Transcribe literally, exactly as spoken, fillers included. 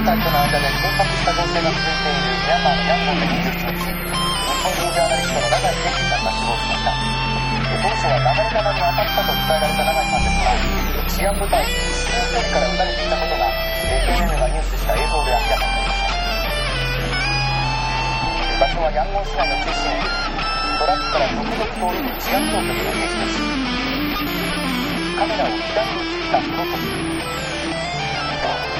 隊との間で緊迫した情勢が続いているミャンマーのヤンゴンでにじゅういちにち、日本人ジャーナリストの永井健二さんが死亡しました。当初は流れ弾に当たったと伝えられた永井さんですが、治安部隊に至近距離から撃たれていたことが エフエヌエヌ がニュースした映像で明らかになりました。場所はヤンゴン市内の中心部、トラックから続々と降りる治安当局の兵士です。カメラを左に切ったプロトス。